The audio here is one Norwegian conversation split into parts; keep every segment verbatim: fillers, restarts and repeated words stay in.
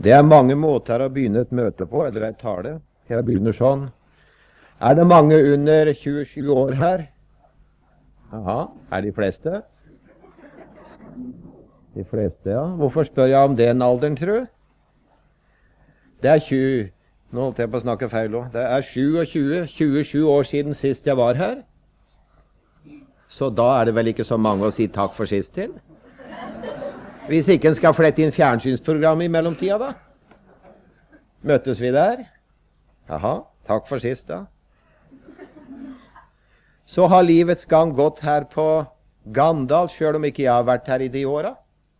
Det er mange måter å begynne et møte på, eller et tale. Jeg begynner sånn. Er det mange under tjuesju år her? Aha, er de fleste? De fleste, ja. Hvorfor spør jeg om den alderen, tro? Det er tjue, nå holdt jeg på å snakke feil også. Det er tjuesju, tjuesju år siden sist jeg var her. Så da er det vel ikke så mange å si takk for sist til? Hvis ikke en skal flette inn fjernsynsprogram i mellomtida, da? Møtes vi der? Jaha, takk for sist, da. Så har livets gang gått her på Gandal, selv om ikke jeg har vært her i de åra.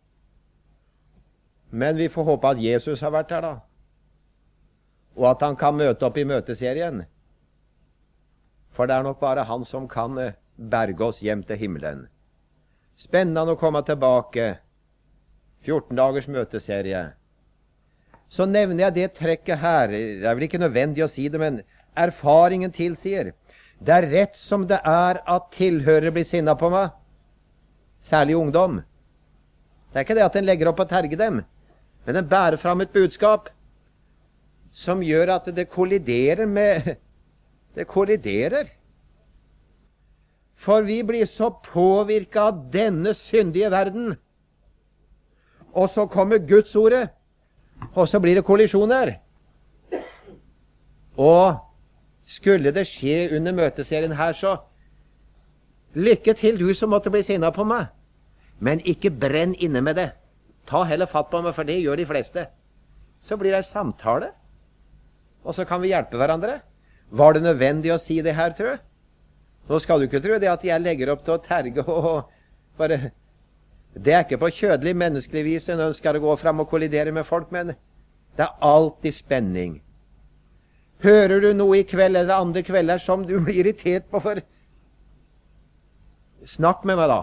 Men vi får håpe at Jesus har vært her, da. Og at han kan møte opp i møteserien. For det er nok bare han som kan berge oss hjem til himmelen. Spennende å komme tilbake. fjorten dagers møteserie. Så nevner jeg det trekket her. Det er vel ikke nødvendig å si det, men erfaringen tilsier. Det er rett som det er at tilhørere blir sinna på meg. Særlig ungdom. Det er ikke det at den legger opp og terger dem, men den bærer fram et budskap som gjør at det kolliderer med Det kolliderer. For vi blir så påvirket av denne syndige verden. Og så kommer Guds ordet, og så blir det kollisjoner. Og skulle det skje under møteserien her, så lykke til du som måtte bli sinna på meg. Men ikke brenn inne med det. Ta heller fatt på meg, for det gjør de fleste. Så blir det en samtale, og så kan vi hjelpe hverandre. Var det nødvendig å si det her, tror jeg? Nå skal du ikke tro det at jeg legger opp til å terge og bare... Det er ikke på kjødelig menneskelig vis en ønsker å gå fram og kollidere med folk, men det er alltid spenning. Hører du noe i kveld eller andre kvelder som du blir irritert på, for snakk med meg da.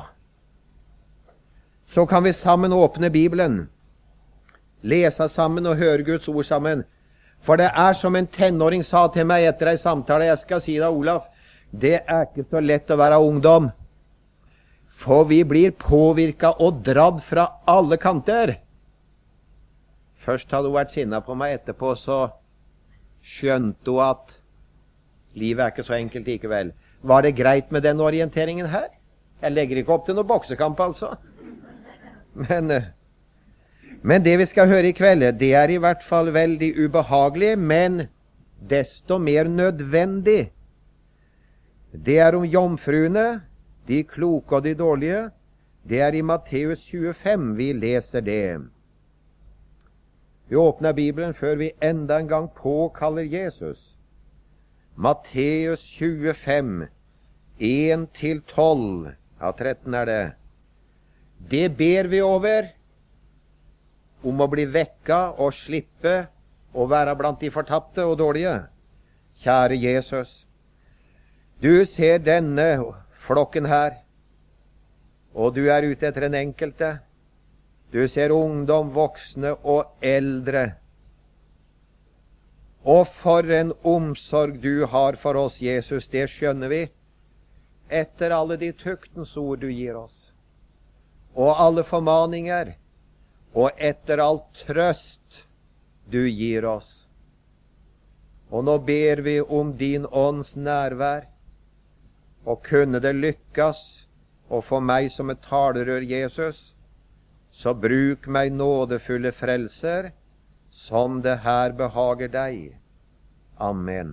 Så kan vi sammen åpne Bibelen, lese sammen og høre Guds ord sammen. For det er som en tenåring sa til meg etter en samtale, jeg skal si deg, Olaf, det er ikke så lett å være ungdom. For vi blir påvirket og dradd fra alle kanter. Først hadde hun vært sinna på meg, etterpå så skjønte hun at livet er ikke så enkelt likevel. Var det greit med den orienteringen her? Jeg legger ikke opp til noen boksekamp, altså. Men, men det vi skal høre i kveld, det er i hvert fall veldig ubehagelig, men desto mer nødvendig. Det er om jomfruene, de kloke og de dårlige. Det er i Matteus tjuefem vi leser det. Vi åpner Bibelen før vi enda en gang påkaller Jesus. Matteus tjuefem, en til tolv. Ja, tretten er det. Det ber vi over om å bli vekka og slippe å være blant de fortapte og dårlige. Kjære Jesus, du ser denne flokken her, og du er ute etter en enkelte. Du ser ungdom, voksne og eldre. Og for en omsorg du har for oss, Jesus, det skjønner vi, etter alle de tuktens ord du gir oss, og alle formaninger, og etter all trøst du gir oss. Og nå ber vi om din ånds nærvær, og kunne det lykkes å få meg som et talerør, Jesus, så bruk meg nådefulle frelser, som det her behager deg. Amen.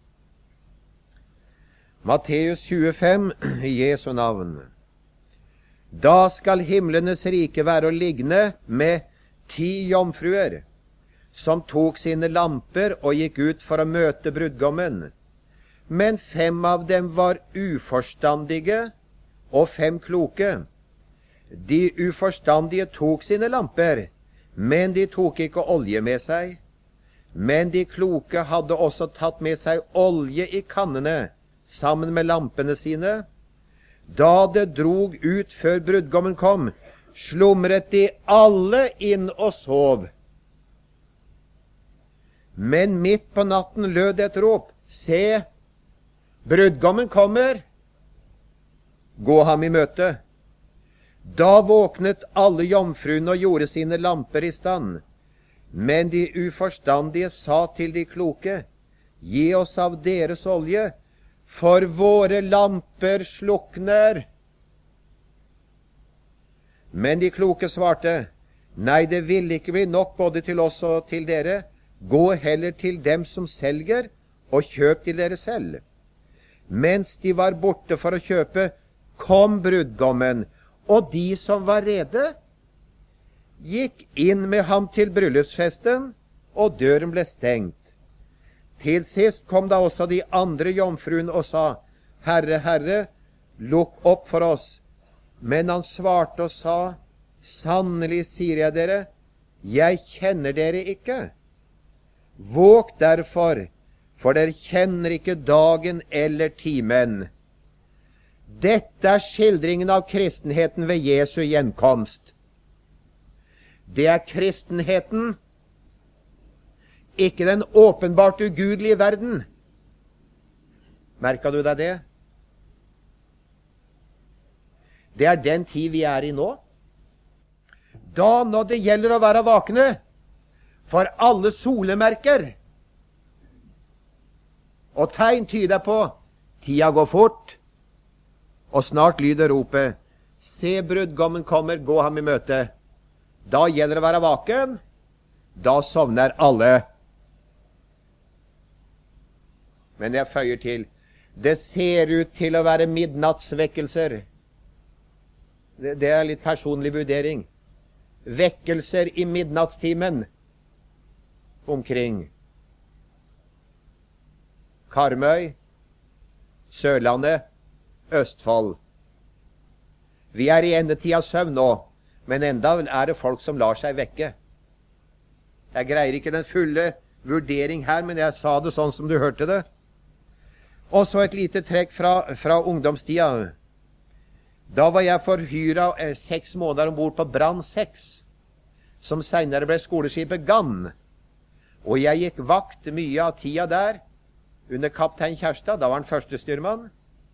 Matteus tjuefem, i Jesu navn. Da skal himlenes rike være å ligne med ti jomfruer, som tok sine lamper og gikk ut for å møte brudgommen. Men fem av dem var uforstandige, og fem kloke. De uforstandige tok sine lamper, men de tok ikke olje med seg. Men de kloke hadde også tatt med seg olje i kannene, sammen med lampene sine. Da det drog ut før brudgommen kom, slumret de alle inn og sov. Men midt på natten lød et rop, se, brudgommen kommer, gå ham i møte. Da våknet alle jomfruene og gjorde sine lamper i stand. Men de uforstandige sa til de kloke, gi oss av deres olje, for våre lamper slukner. Men de kloke svarte, nei, det vil ikke bli nok både til oss og til dere. Gå heller til dem som selger, og kjøp til dere selv. Mens de var borte for å kjøpe, kom brudgommen, og de som var rede, gikk inn med ham til bryllupsfesten, og døren ble stengt. Til sist kom da også de andre jomfruene og sa, Herre, Herre, lukk opp for oss. Men han svarte og sa, sannelig sier jeg dere, jeg kjenner dere ikke. Våg derfor, for dere kjenner ikke dagen eller timen. Dette er skildringen av kristenheten ved Jesu gjenkomst. Det er kristenheten, ikke den åpenbart ugudelige verden. Merket du deg det? Det er den tid vi er i nå. Da når det gjelder å være vakne, for alle solemerker og tegn tyder på, tida går fort, og snart lyder ropet, se brudgommen kommer, gå ham i møte. Da gjelder det å være vaken, da sovner alle. Men jeg føyer til, det ser ut til å være midnattsvekkelser. Det, det er litt personlig vurdering. Vekkelser i midnattstimen omkring Karmøy, Sørlandet, Østfold. Vi er i endetid av søvn nå, men enda er det folk som lar seg vekke. Jeg greier ikke den fulle vurdering her, men jeg sa det sånn som du hørte det. Og så et lite trekk fra, fra ungdomstida. Da var jeg forhyret eh, seks måneder ombord på Brann seks, som senere ble skoleskipet Gann. Og jeg gikk vakt mye av tida der, under kaptein Kjærstad, da var han første styrmann.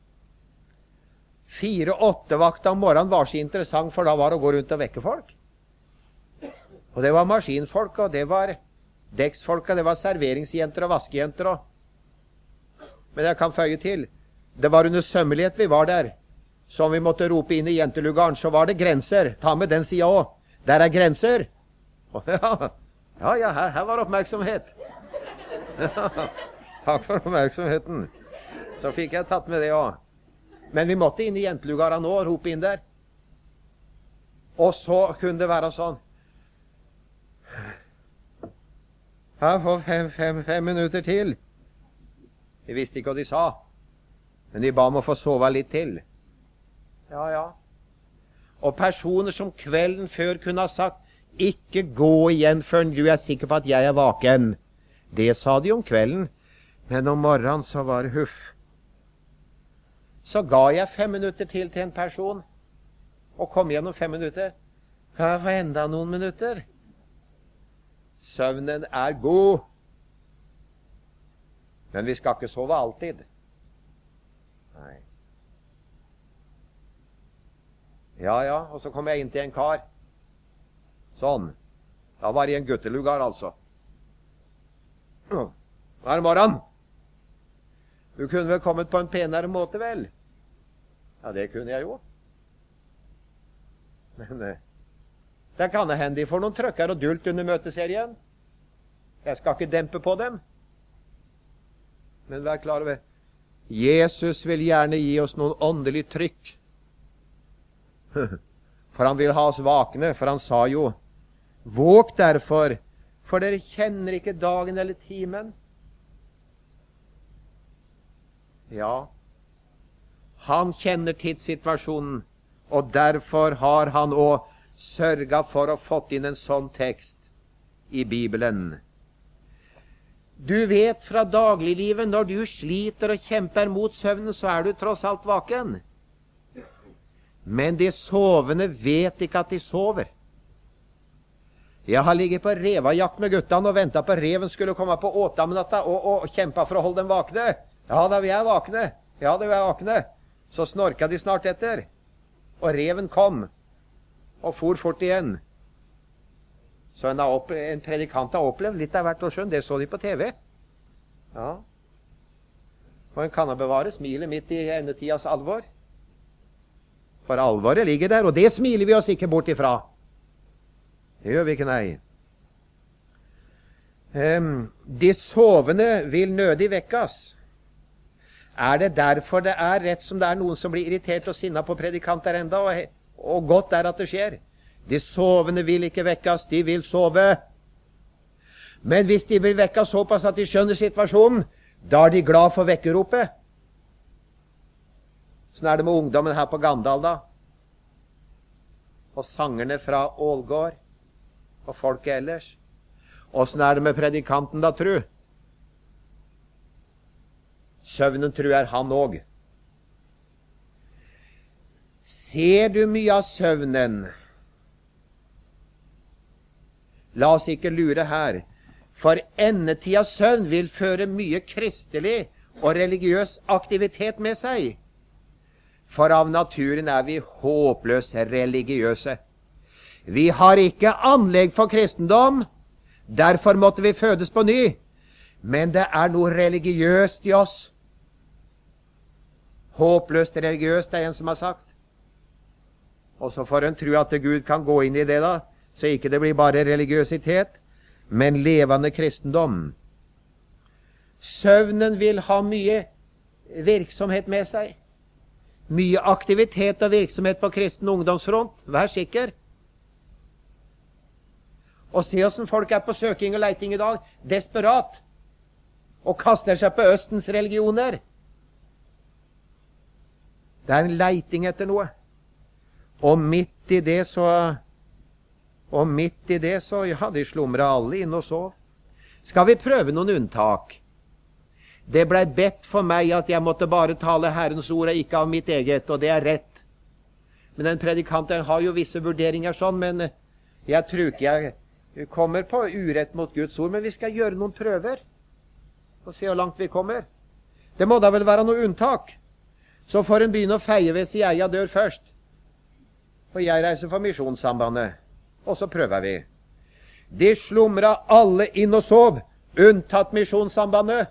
Fire-åtte-vakta om morgenen var så interessant, for da var det å gå rundt og vekke folk. Og det var maskinfolk, og det var dekksfolk, og det var serveringsjenter og vaskejenter. Og... Men jeg kan føye til, det var under sømmelighet vi var der. Så om vi måtte rope inn i jentelugaren, så var det grenser. Ta med den sida også. Der er grenser. Ja, ja, ja her, her var oppmerksomhet. Takk for oppmerksomheten. Så fikk jeg tatt med det også. Men vi måtte inn i jentelugara nå og rope inn der. Og så kunne det være sånn. Her får fem, fem, fem minutter til. De visste ikke hva de sa, men de ba om å få sove litt til. Ja, ja. Og personer som kvelden før kunne ha sagt, ikke gå igjen før du er sikker på at jeg er vaken. Det sa de om kvelden, men om morgenen så var det huff. Så ga jeg fem minutter til til en person, og kom gjennom fem minutter. Her var enda noen minutter. Søvnen er god. Men vi skal ikke sove alltid. Nei. Ja, ja, og så kom jeg inn til en kar. Sånn. Da var det en guttelugar, altså. Nå er det morgen. Du kunne vel kommet på en penere måte, vel? Ja, det kunne jeg jo. Men eh, det kan hende de får noen trøkker og dult under møteserien. Jeg skal ikke dempe på dem. Men vær klar over, Jesus vil gjerne gi oss noen åndelig trykk. For han vil ha oss vakne, for han sa jo, våg derfor, for dere kjenner ikke dagen eller timen. Ja, han kjenner tidssituasjonen, og derfor har han også sørget for å fått inn en sånn tekst i Bibelen. Du vet fra dagliglivet, når du sliter og kjemper mot søvnen, så er du tross alt vaken. Men de sovende vet ikke at de sover. Jeg har ligget på revajakt med guttene og ventet på reven skulle komme på åtamnatta og, og, og kjempet for å holde dem vakne. Ja, da vi er vakne. Ja, da vi er vakne. Så snorket de snart etter. Og reven kom og for fort igjen. Så en, har opp, en predikant har opplevd litt av hvert år skjønn. Det så de på T V. Ja. Og en kan bevare smilet midt i endetidas alvor. For alvoret ligger der, og det smiler vi oss ikke bort ifra. Det gjør vi ikke, nei. Um, de sovende vil nødig vekkes. Er det derfor det er rett som det er noen som blir irritert og sinna på predikanter enda, og, og godt er at det skjer? De sovende vil ikke vekkes, de vil sove. Men hvis de vil vekkes såpass at de skjønner situasjonen, da er de glad for vekkeropet. Sånn er det med ungdommen her på Gandal da. Og sangerne fra Ålgård, og folket ellers. Og sånn er det med predikanten da, tru. Søvnen tru er han også. Ser du mye av søvnen? La oss ikke lure her. For endetidas søvn vil føre mye kristelig og religiøs aktivitet med seg. For av naturen er vi håpløst religiøse. Vi har ikke anlegg for kristendom, derfor måtte vi fødes på ny. Men det er noe religiøst i oss. Håpløst religiøst, er en som har sagt. Og så får en tro at Gud kan gå inn i det da, så ikke det blir bare religiøsitet, men levende kristendom. Søvnen vil ha mye virksomhet med seg. Mye aktivitet og virksomhet på kristen ungdomsfront. Vær sikker. Og se hvordan folk er på søking og leiting i dag. Desperat. Og kaster seg på Østens religioner. Det er en leiting etter noe. Og midt i det så Og midt i det så, ja, de slumret alle inn og sov. Skal vi prøve noen unntak? Det ble bedt for meg at jeg måtte bare tale Herrens ord, og ikke av mitt eget, og det er rett. Men den predikanten har jo visse vurderinger sånn, men jeg tror ikke jeg kommer på urett mot Guds ord, men vi skal gjøre noen prøver, og se hvor langt vi kommer. Det må da vel være noe unntak. Så får en begynne å feie ved si jeg dør først. Og jeg reiser for Misjonssambandet. Og så prøver vi. De slumret alle inn og sov, unntatt Misjonssambandet.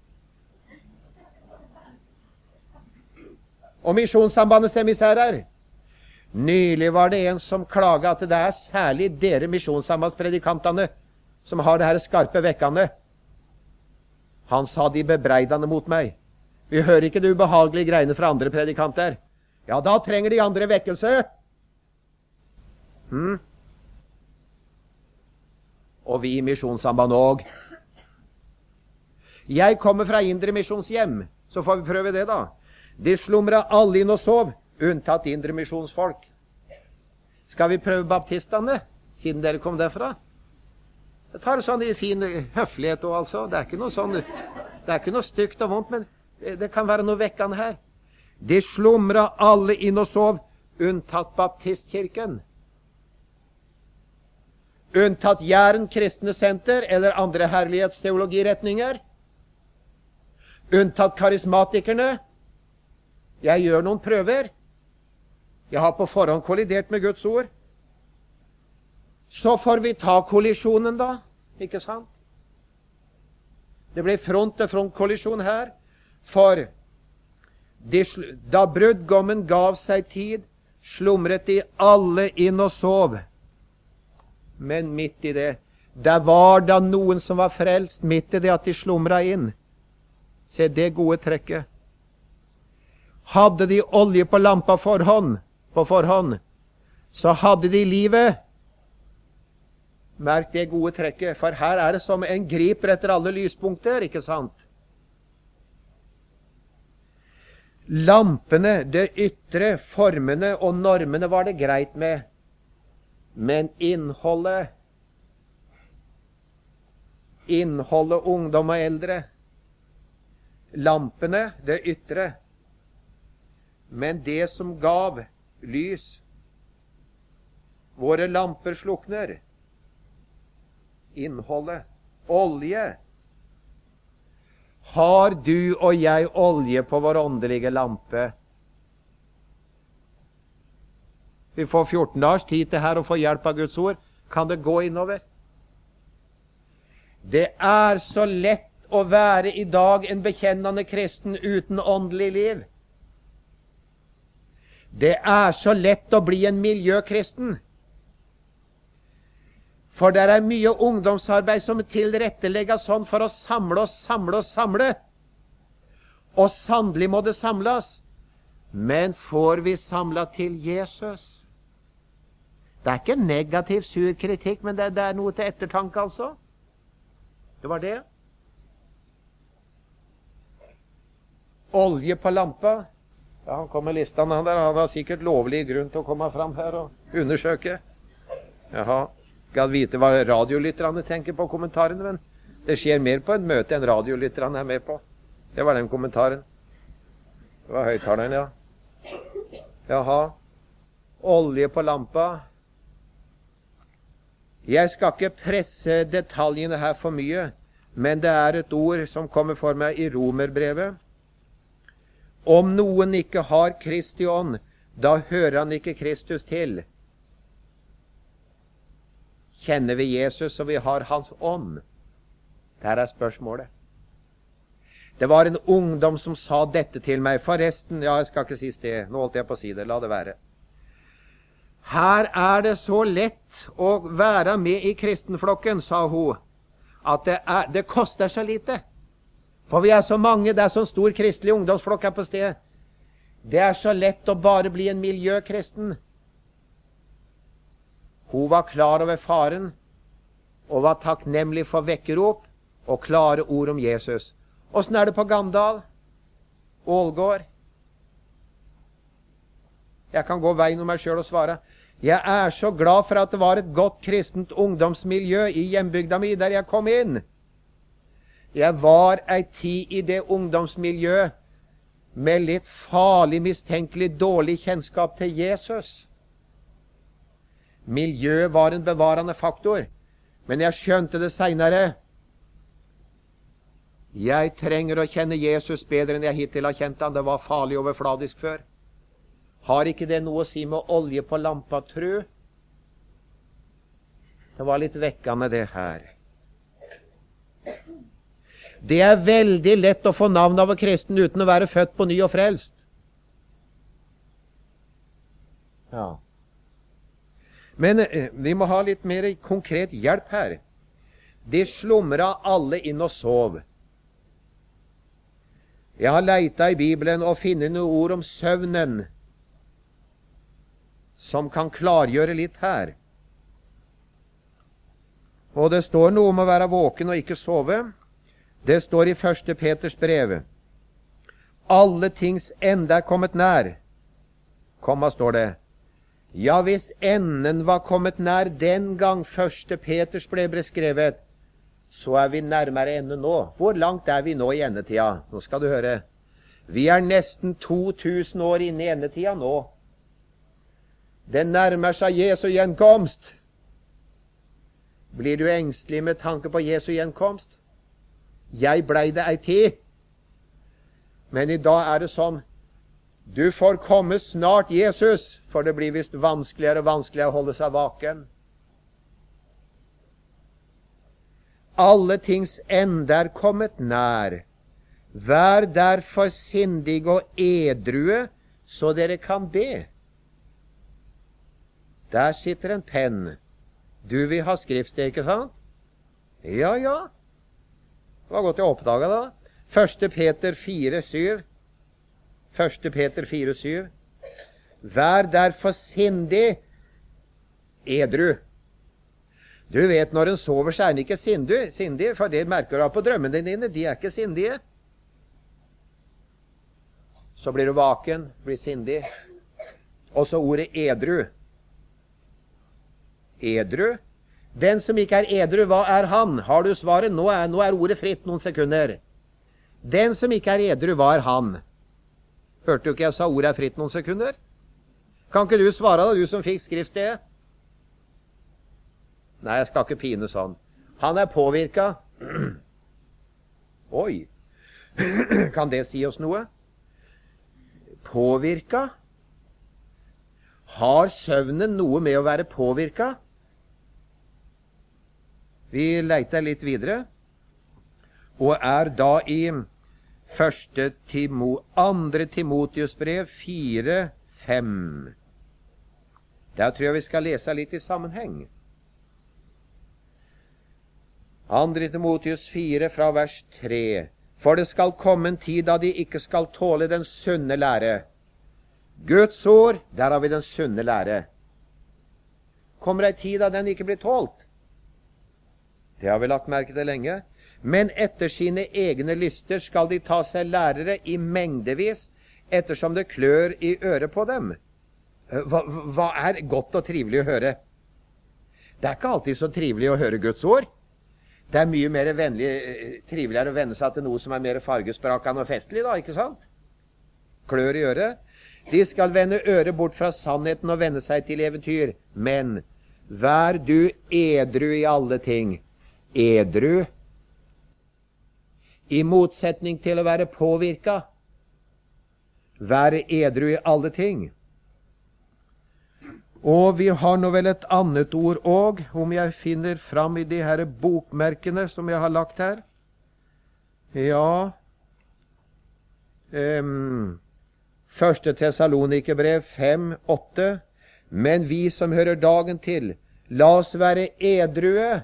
Og Misjonssambandets emissærer. Nylig var det en som klaget at det er særlig dere misjonssambandspredikantene som har det her skarpe vekkende. Han sa de bebreidende mot meg. Vi hører ikke det ubehagelige greiene fra andre predikanter. Ja, da trenger de andre vekkelse. Hmm? Og vi i Misjonssambandet også. Jeg kommer fra Indre Misjonshjem, så får vi prøve det da. De slumret alle inn og sov, unntatt Indre Misjonsfolk. Skal vi prøve baptistene, siden dere kom derfra? Det tar sånn i fin høflighet og altså. Det er ikke noe sånn, det er ikke noe stygt og vondt, men det kan være noe vekkende her. De slumret alle inn og sov, unntatt baptistkirken. Unntatt Jæren kristne senter eller andre herlighetsteologiretninger. Unntatt karismatikerne. Jeg gjør noen prøver. Jeg har på forhånd kollidert med Guds ord. Så får vi ta kollisjonen da, ikke sant? Det blir front-til-front-kollisjon her. For de, da brudgommen gav seg tid, slumret de alle inn og sov. Men midt i det, der var da noen som var frelst, midt i det at de slumret inn. Se det gode trekket. Hadde de olje på lampa forhånd, på forhånd, så hadde de livet. Merk det gode trekket, for her er det som en griper etter alle lyspunkter, ikke sant? Lampene, det ytre, formene og normene var det greit med. Men innholdet, innholdet ungdom og eldre, lampene, det ytre, men det som gav lys, våre lamper slukner, innholdet, olje. Har du og jeg olje på vår åndelige lampe? Vi får fjorten dagers tid til her å få hjelp av Guds ord. Kan det gå innover? Det er så lett å være i dag en bekjennende kristen uten åndelig liv. Det er så lett å bli en miljøkristen. For det er mye ungdomsarbeid som tilrettelegges sånn for å samle oss, samle oss, samle. Og sannelig må det samles. Men får vi samlet til Jesus? Det er ikke negativ, sur kritikk, men det, det er noe til ettertanke, altså. Det var det. Olje på lampa. Ja, han kom med listan, han der. Han har sikkert lovlig grunn til å komme fram her og undersøke. Jaha. Skal vite hva radiolytterne tenker på kommentarene, men det skjer mer på en møte enn radiolytterne er med på. Det var den kommentaren. Det var høyttaleren, ja. Jaha. Olje på lampa. Jeg skal ikke presse detaljene her for mye, men det er et ord som kommer for meg i Romerbrevet. Om noen ikke har Kristi ånd, da hører han ikke Kristus til. Kjenner vi Jesus og vi har hans ånd? Der er spørsmålet. Det var en ungdom som sa dette til meg. Forresten, ja, jeg skal ikke si sted. Nå holdt jeg på å si det. La det være. Her er det så lett å være med i kristenflokken, sa hun, at det, er, det koster så lite. For vi er så mange, det er så stor kristelig ungdomsflokk her på stedet. Det er så lett å bare bli en miljøkristen. Hun var klar over faren, og var takknemlig for vekkerop og klare ord om Jesus. Åssen er det på Gandal? Ålgård? Jeg kan gå veien om meg selv og svare. Jeg er så glad for at det var et godt kristent ungdomsmiljø i hjembygda mi der jeg kom inn. Jeg var ei tid i det ungdomsmiljøet med litt farlig, mistenkelig, dårlig kjennskap til Jesus. Miljø var en bevarende faktor, men jeg skjønte det senere. Jeg trenger å kjenne Jesus bedre enn jeg hittil har kjent han. Det var farlig overfladisk før. Har ikke det noe å si med olje på lampa, tru? Det var litt vekkende det her. Det er veldig lett å få navn av en kristen uten å være født på ny og frelst. Ja. Men eh, vi må ha litt mer konkret hjelp her. De slumra alle inn og sov. Jeg har leita i Bibelen og finnet noen ord om søvnen som kan klargjøre litt her. Og det står noe om å være våken og ikke sove. Det står i første Peters brev. Alle tings ende er kommet nær. Komma, står det. Ja, hvis enden var kommet nær den gang første Peters brev ble skrevet, så er vi nærmere enden nå. Hvor langt er vi nå i endetida? Nå skal du høre. Vi er nesten to tusen år inne i endetida nå. Det nærmer seg Jesu gjenkomst. Blir du engstelig med tanke på Jesu gjenkomst? Jeg blei det ei tid. Men i dag er det sånn, du får komme snart, Jesus, for det blir visst vanskeligere og vanskeligere å holde seg vaken. Alle tings ende er kommet nær. Vær derfor sindig og edrue, så dere kan be. Der sitter en penn. Du vil ha skriftsted, ikke sant? Ja, ja. Det var godt jeg oppdaget da. første Peter fire syv. første Peter fire syv. Vær derfor sindig, edru. Du vet, når en sover, så er en ikke sindig, sindig, for det merker du av på drømmene dine. De er ikke sindige. Så blir du vaken, blir sindig. Og så ordet edru. Edru. Den som ikke er edru, hva er han? Har du svaret? Nå er, nå er ordet fritt noen sekunder. Den som ikke er edru, hva er han? Hørte du ikke jeg sa ordet er fritt noen sekunder? Kan ikke du svare da, du som fikk skriftstedet? Nei, jeg skal ikke pine sånn. Han er påvirket. Oi. Kan det si oss noe? Påvirket? Har søvnen noe med å være påvirket? Vi leiter litt videre. og er da i første Timo, andre Timotius brev fire fem. Der tror jeg vi skal lese litt i sammenheng. andre Timotius fire fra vers tre. For det skal komme en tid da de ikke skal tåle den sunne lære. Guds ord, der har vi den sunne lære. Kommer ei tid da den ikke blir tålt? Det har vi lagt merke til lenge. Men etter sine egne lyster skal de ta seg lærere i mengdevis, ettersom det klør i øret på dem. Hva, hva er godt og trivelig å høre? Det er ikke alltid så trivelig å høre Guds ord. Det er mye mer vennlig, triveligere å vende seg til noe som er mer fargesprakende og festlig, da, ikke sant? Klør i øret. De skal vende øret bort fra sannheten og vende seg til eventyr. Men vær du edru i alle ting. Edru. I motsetning til å være påvirka. Være edru i alle ting. Og vi har nå vel et annet ord også, om jeg finner fram i de her bokmerkene som jeg har lagt her. Ja, um, første Tessalonikerbrev fem åtte. Men vi som hører dagen til, la oss være edrue.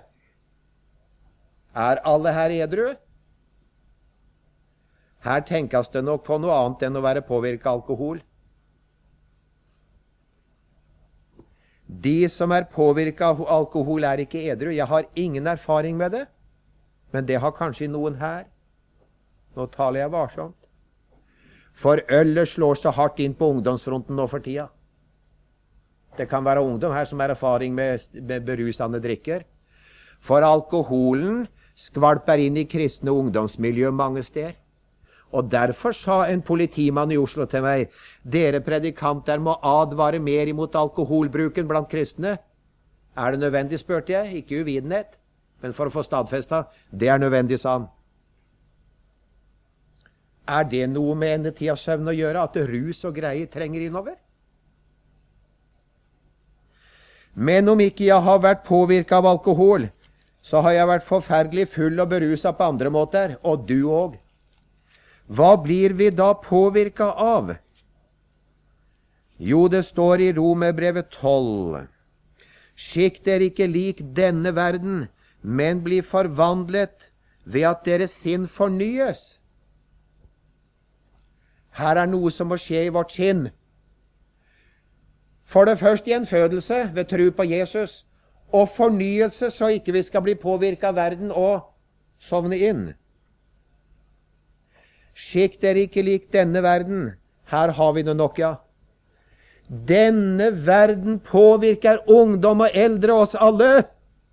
Er alle her edru? Her tenkes det nok på noe annet enn å være påvirket av alkohol. De som er påvirket av alkohol er ikke edru. Jeg har ingen erfaring med det, men det har kanskje noen her. Nå taler jeg varsomt. For ølet slår så hardt inn på ungdomsfronten nå for tida. Det kan være ungdom her som har erfaring med, med berusende drikker. For alkoholen skvalper inn i kristne ungdomsmiljø mange steder. Og derfor sa en politimann i Oslo til meg, dere predikanter må advare mer imot alkoholbruken blant kristne. Er det nødvendig, spurte jeg, ikke uvitenhet, men for å få stadfesta, det er nødvendig, sa han. Er det noe med endetidas søvn å gjøre, at rus og greier trenger innover? Men om ikke jeg har vært påvirket av alkohol, så har jeg vært forferdelig full og beruset på andre måter, og du også. Hva blir vi da påvirket av? Jo, det står i Romerbrevet tolv. Skikk dere ikke lik denne verden, men bli forvandlet ved at deres sinn fornyes. Her er noe som må skje i vårt sinn. For det første gjenfødelse ved tro på Jesus, og fornyelse så ikke vi skal bli påvirket av verden og sovne inn. Skikk dere ikke lik denne verden. Her har vi det nok, ja. Denne verden påvirker ungdom og eldre, oss alle.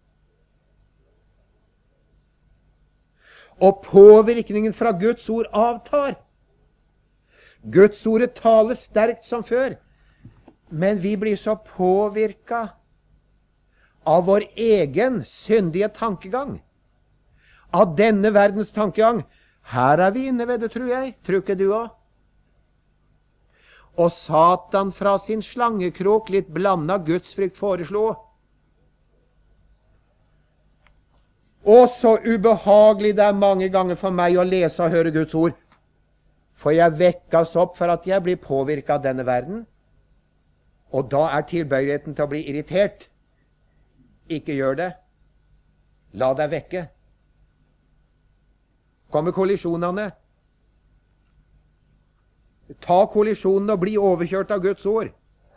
Og påvirkningen fra Guds ord avtar. Guds ordet taler sterkt som før, men vi blir så påvirket av vår egen syndige tankegang. Av denne verdens tankegang. Her er vi inne ved det, tror jeg. Tror ikke du også? Og Satan fra sin slangekrok litt blandet gudsfrykt foreslo. Og så ubehagelig det er mange ganger for meg å lese og høre Guds ord. For jeg vekkes opp for at jeg blir påvirket av denne verden. Og da er tilbøyeligheten til å bli irritert. Ikke gjør det. La deg vekke. Kommer kollisjonene. Ta kollisjonen og bli overkjørt av Guds ord.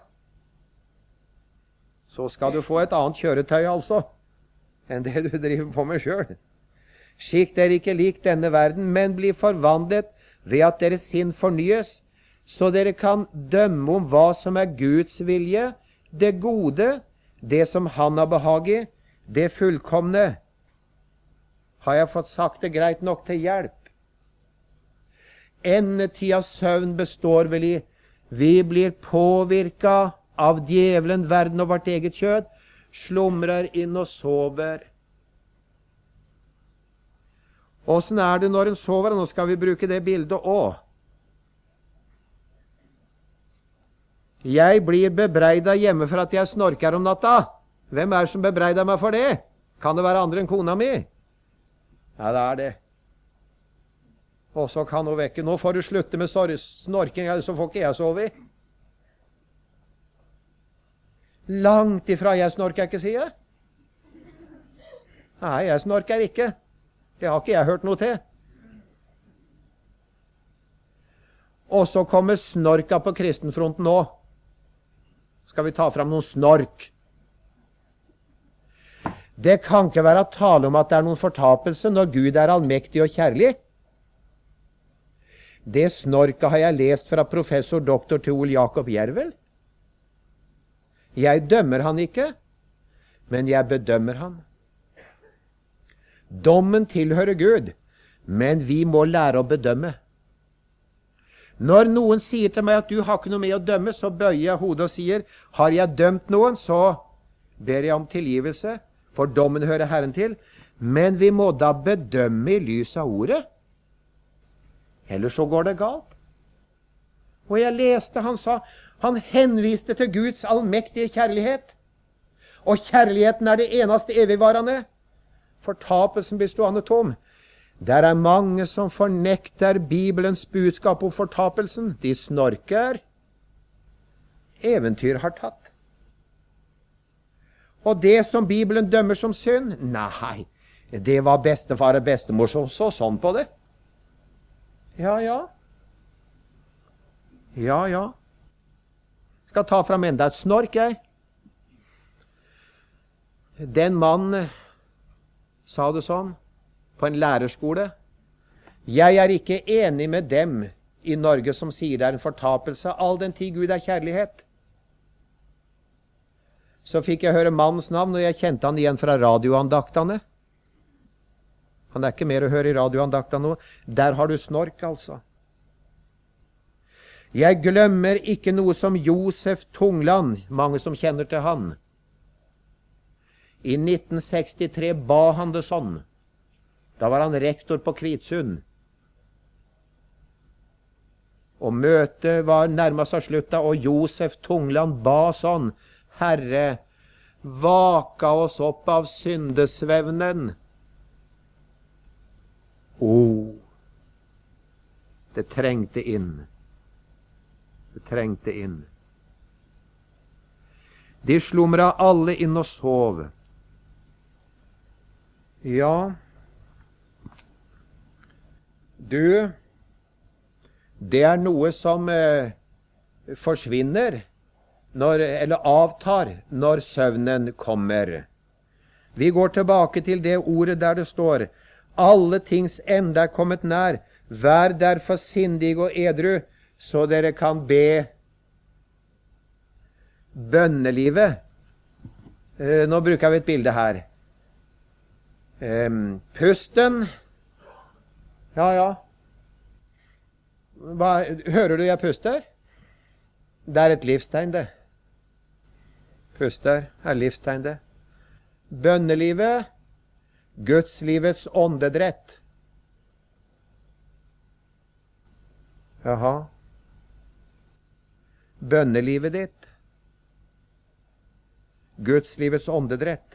Så skal du få et annet kjøretøy, altså, enn det du driver på med selv. Skikk dere ikke lik denne verden, men bli forvandlet ved at deres sinn fornyes, så dere kan dømme om hva som er Guds vilje, det gode, det som han har behag i, det fullkomne. Har jeg fått sagt det greit nok til hjelp? Endetidas søvn består vel i vi blir påvirket av djevelen, verden og vårt eget kjød, slumrer inn og sover. Hvordan er det når en sover? Nå skal vi bruke det bildet også. Jeg blir bebreidet hjemme for at jeg snorker om natta. Hvem er det som bebreider meg for det? Kan det være andre enn kona mi? Ja, det er det. Og så kan hun vekke. Nå får du slutte med snorking, eller så får ikke jeg sove i. Langt ifra jeg snorker ikke, sier jeg. Nei, jeg snorker ikke. Det har ikke jeg hørt noe til. Og så kommer snorka på kristenfronten nå. Skal vi ta fram noen snork? Det kan ikke være tale om at det er noen fortapelse når Gud er allmektig og kjærlig. Det snorket har jeg lest fra professor doktor Teol Jakob Jervel. Jeg dømmer han ikke, men jeg bedømmer han. Dommen tilhører Gud, men vi må lære å bedømme. Når noen sier til meg at du har ikke noe med å dømme, så bøyer jeg hodet og sier, har jeg dømt noen, så ber jeg om tilgivelse, for dommen hører Herren til. Men vi må da bedømme i lys av ordet. Ellers så går det galt. Og jeg leste, han sa, han henviste til Guds allmektige kjærlighet. Og kjærligheten er det eneste evigvarende. Fortapelsen blir stående tom. Der er mange som fornekter Bibelens budskap om fortapelsen. De snorker. Eventyr har tatt. Og det som Bibelen dømmer som synd, nei, det var bestefar og bestemor som så sånn på det. Ja, ja. Ja, ja. Skal ta fram enda et snork, jeg. Den mann sa det sånn på en lærerskole. Jeg er ikke enig med dem i Norge som sier det er en fortapelse, all den tid Gud er kjærlighet. Så fikk jeg høre mannens navn, og jeg kjente han igjen fra radioandaktene. Han er ikke mer å høre i radioandaktene nå. Der har du snork, altså. Jeg glemmer ikke noe som Josef Tungland, mange som kjenner til han. I nitten sekstitre ba han det sånn. Da var han rektor på Kvitsund. Og møtet var nærmest av slutta, og Josef Tungland ba sånn. Herre, vaka oss opp av syndesvevnen. Å, oh, det trengte inn. Det trengte inn. De slumra alle inn og sov. Ja, du, det er noe som eh, forsvinner, når, eller avtar, når søvnen kommer. Vi går tilbake til det ordet der det står, alle tings ende er kommet nær, vær derfor sindig og edru, så dere kan be. Bønnelivet. Eh, nå bruker vi et bilde her. Eh, pusten. Ja, ja. Hva, hører du jeg puster? Det er et livstegn, det. Puster er livstegn, det. Bønnelivet, Gudslivets åndedrett. Jaha. Bønnelivet ditt, Gudslivets åndedrett.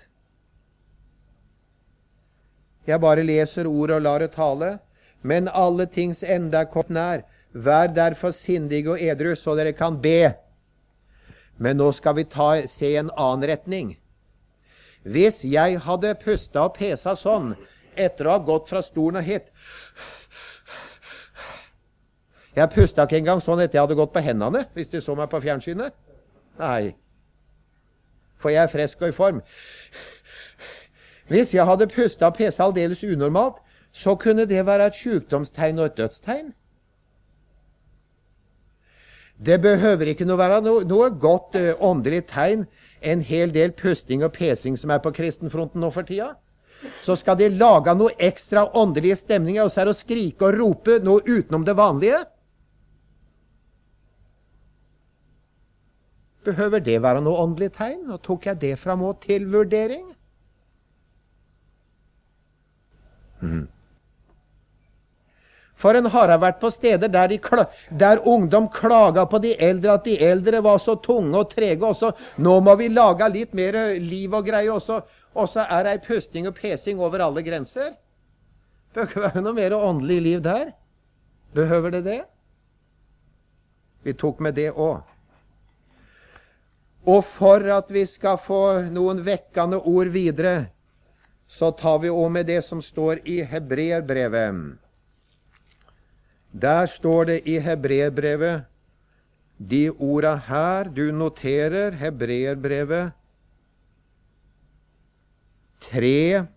Jeg bare leser ordet og lar det tale, men alle tings ende er kommet nær. Vær derfor sindig og edru, så dere kan be. Men nå skal vi ta, se en annen retning. Hvis jeg hadde pustet og pesa sånn, etter å ha gått fra stolen og hit, jeg pustet ikke engang sånn etter jeg hadde gått på hendene, hvis de så meg på fjernsynet. Nei, for jeg er frisk og i form. Hvis jeg hadde pustet og pesa aldeles unormalt, så kunne det være et sykdomstegn og et dødstegn. Det behøver ikke noe være noe, noe godt uh, åndelig tegn, en hel del pusting og pesing som er på kristenfronten nå for tida. Så skal de lage noe ekstra åndelige stemninger, og så er det å skrike og rope noe utenom det vanlige. Behøver det være noe åndelig tegn? Nå tok jeg det fram og til vurdering. Mm. For en har jeg vært på steder der, de, der ungdom klaga på de eldre, at de eldre var så tunge og trege, og så nå må vi lage litt mer liv og greier også, og så er det pusting og pesing over alle grenser. Det bør ikke være noe mer åndelig liv der. Behøver det det? Vi tok med det også. Og for at vi skal få noen vekkende ord videre, så tar vi også med det som står i Hebreerbrevet. Der står det i Hebreerbrevet, de orda her, du noterer Hebreerbrevet tre,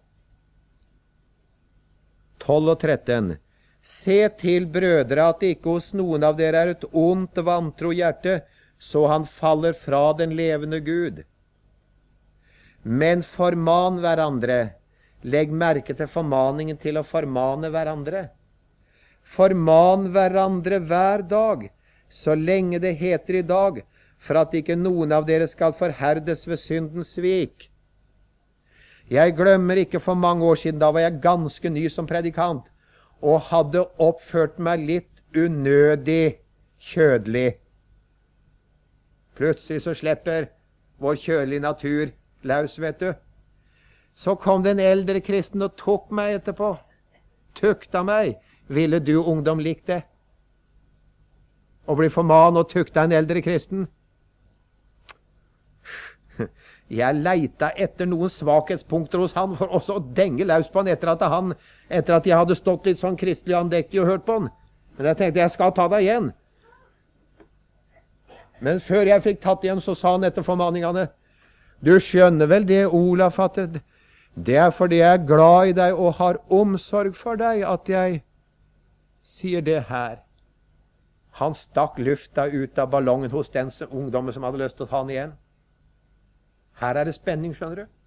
tolv og tretten. Se til, brødre, at ikke hos noen av dere er et ondt, vantro hjerte, så han faller fra den levende Gud. Men forman hverandre. Legg merke til formaningen til å formane hverandre. Forman hverandre hver dag, så lenge det heter i dag, for at ikke noen av dere skal forherdes ved syndens svik. Jeg glemmer ikke for mange år siden, da var jeg ganske ny som predikant, og hadde oppført meg litt unødig kjødelig. Plutselig så slipper vår kjødelige natur løs, vet du. Så kom det en eldre kristen og tok meg etterpå. Tukta meg. Ville du, ungdom, likt det? Å bli forman og tukta en eldre kristen? Jeg leita etter noen svakhetspunkter hos han, for også å denge løs på han etter at, han, etter at jeg hadde stått litt sånn kristelig andektig og hørt på han. Men jeg tenkte, jeg skal ta deg igjen. Men før jeg fikk tatt igjen, så sa han etter formaningene, du skjønner vel det, Olaf, at det, det er fordi jeg er glad i deg og har omsorg for deg at jeg sier det her. Han stakk lufta ut av ballongen hos den ungdommen som hadde lyst til å ta han igjen. Her er det spenning, skjønner du.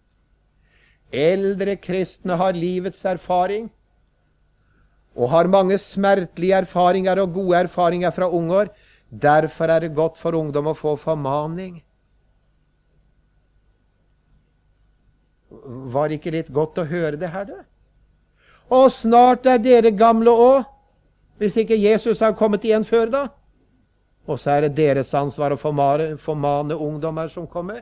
Eldre kristne har livets erfaring, og har mange smertelige erfaringer og gode erfaringer fra unge år. Derfor er det godt for ungdom å få formaning. Var det ikke litt godt å høre det her, du? Og snart er dere gamle også, hvis ikke Jesus har kommet igjen før da. Og så er det deres ansvar å formane, formane ungdommer som kommer.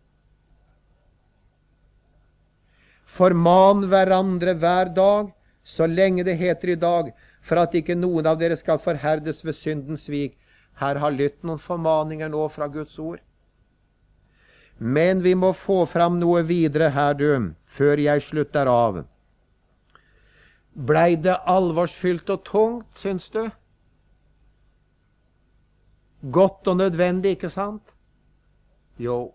Forman hverandre hver dag, så lenge det heter i dag, for at ikke noen av dere skal forherdes ved syndens svik. Her har lytt noen formaninger nå fra Guds ord. Men vi må få fram noe videre her, du, før jeg slutter av. Blei det alvorsfylt og tungt, syns du? Godt og nødvendig, ikke sant? Jo.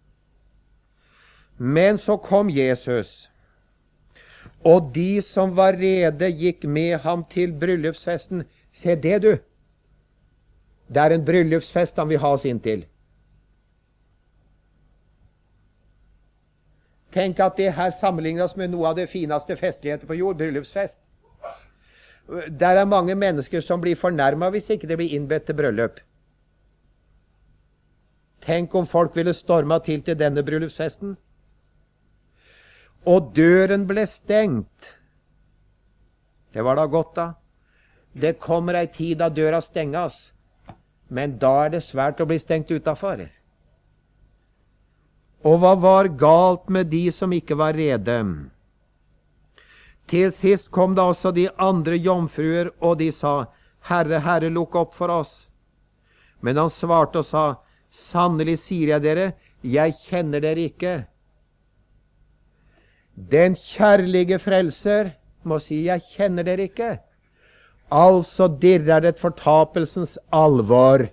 Men så kom Jesus, og de som var rede gikk med ham til bryllupsfesten. Se det, du. Det er en bryllupsfest han vil ha oss inn til. Tenk at det her sammenlignes med noe av det fineste festligheter på jord, bryllupsfest. Der er mange mennesker som blir fornærmet hvis ikke det blir innbedt til bryllup. Tenk om folk ville storme til til denne bryllupsfesten. Og døren ble stengt. Det var da godt da. Det kommer ei tid da døra stenges, men da er det svært å bli stengt utenfor. Og hva var galt med de som ikke var rede? Til sist kom da også de andre jomfruer, og de sa, Herre, Herre, lukk opp for oss. Men han svarte og sa, sannelig sier jeg dere, jeg kjenner dere ikke. Den kjærlige frelser må si, jeg kjenner dere ikke. Altså dirrer det fortapelsens alvor.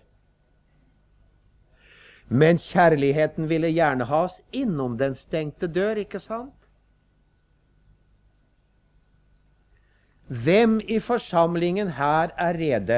Men kjærligheten ville gjerne ha oss innom den stengte dør, ikke sant? Hvem i forsamlingen her er rede?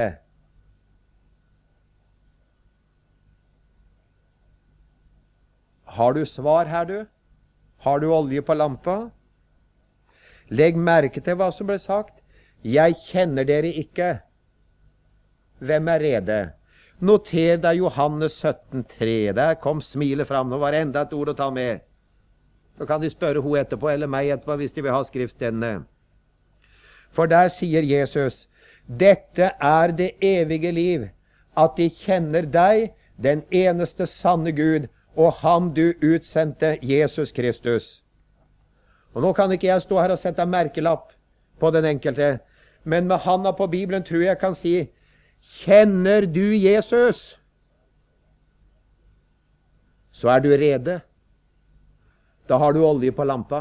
Har du svar her, du? Har du olje på lampa? Legg merke til hva som ble sagt. Jeg kjenner dere ikke. Hvem er rede? Noter deg Johannes sytten tre. Der kom smilet fram. Nå var det enda et ord å ta med. Så kan de spørre hun etterpå, eller meg etterpå, hvis de vil ha skriftstedene. For der sier Jesus, dette er det evige liv, at de kjenner deg, den eneste sanne Gud, og ham du utsendte, Jesus Kristus. Og nå kan ikke jeg stå her og sette merkelapp på den enkelte, Men med handa på Bibelen tror jeg kan si, kjenner du Jesus, så er du rede. Da har du olje på lampa.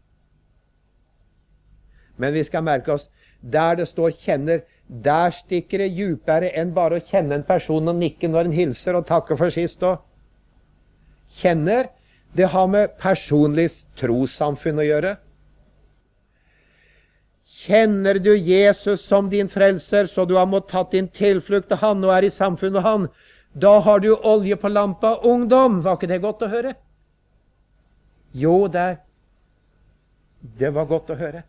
Men vi skal merke oss, der det står kjenner, der stikker det djupere enn bare å kjenne en person og nikke når en hilser og takke for sist. Og kjenner, det har med personlig trossamfunn å gjøre. Kjenner du Jesus som din frelser, så du har måttet tatt din tilflukt til han og er i samfunn med han, da har du olje på lampa. Ungdom, var ikke det godt å høre? Jo, det, det var godt å høre.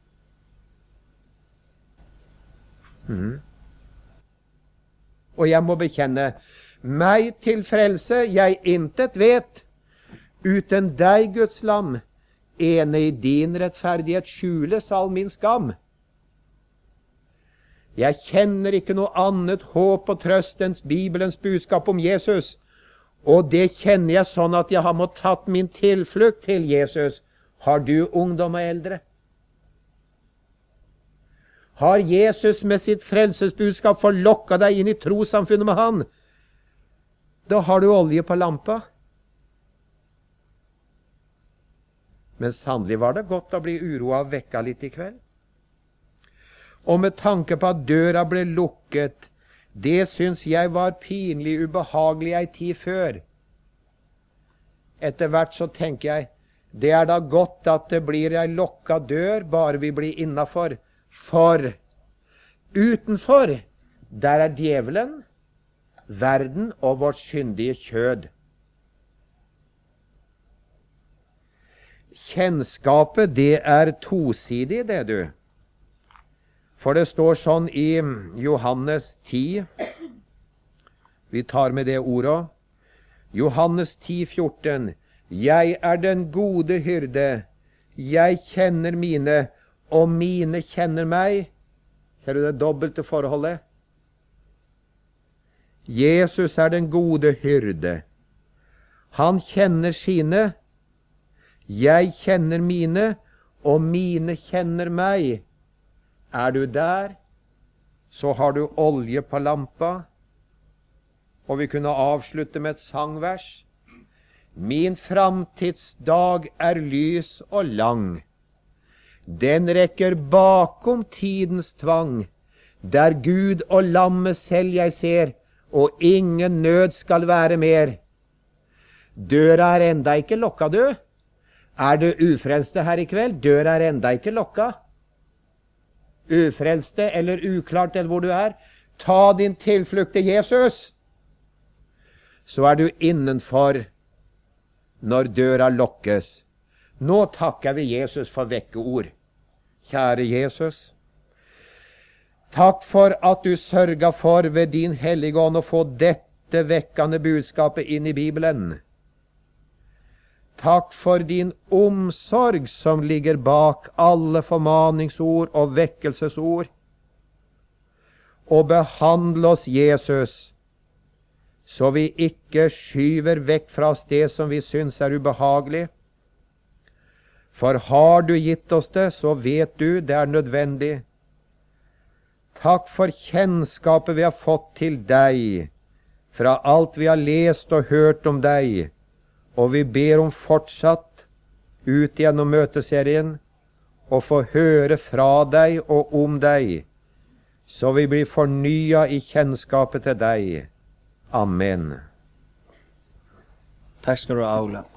Mm. Og jeg må bekjenne, meg til frelse jeg intet vet, uten deg, Guds lam, ene i din rettferdighet skjules all min skam. Jeg kjenner ikke noe annet håp og trøst enn Bibelens budskap om Jesus, og det kjenner jeg sånn at jeg har måttet tatt min tilflukt til Jesus. Har du ungdom og eldre? Har Jesus med sitt frelsesbudskap forlokket deg inn i trossamfunnet med han? Da har du olje på lampa. Men sannelig var det godt å bli uroa og vekka litt i kveld. Og med tanke på at døra ble lukket, det syns jeg var pinlig ubehagelig ei tid før. Etter hvert så tenker jeg, det er da godt at det blir ei lukka dør, bare vi blir innafor. For utenfor, der er djevelen, verden og vårt syndige kjød. Kjennskapet, det er tosidig, det du. For det står sånn i Johannes ti, vi tar med det ordet, Johannes ti, fjorten, jeg er den gode hyrde, jeg kjenner mine, og mine kjenner meg. Ser du det dobbelte forholdet? Jesus er den gode hyrde. Han kjenner sine, jeg kjenner mine, og mine kjenner meg. Er du der, så har du olje på lampa. Og vi kunne avslutte med et sangvers. Min framtidsdag er lys og lang. Den rekker bakom tidens tvang, der Gud og lammet selv jeg ser, og ingen nød skal være mer. Døra er enda ikke lokka, du. Er du ufrelste her i kveld? Døra er enda ikke lokka. Ufrelste eller uklart eller hvor du er, ta din tilflukt til Jesus. Så er du innenfor når døra lukkes. Nå takker vi Jesus for vekkeord. Kjære Jesus, takk for at du sørga for ved din hellige ånd å få dette vekkende budskapet inn i Bibelen. Takk for din omsorg som ligger bak alle formaningsord og vekkelsesord. Og behandle oss, Jesus, så vi ikke skyver vekk fra oss det som vi syns er ubehagelig. For har du gitt oss det, så vet du det er nødvendig. Takk for kjennskapet vi har fått til deg, fra alt vi har lest og hørt om deg. Og vi ber om fortsatt, ut gjennom møteserien, å få høre fra deg og om deg, så vi blir fornya i kjennskapet til deg. Amen. Takk skal du ha, Ola.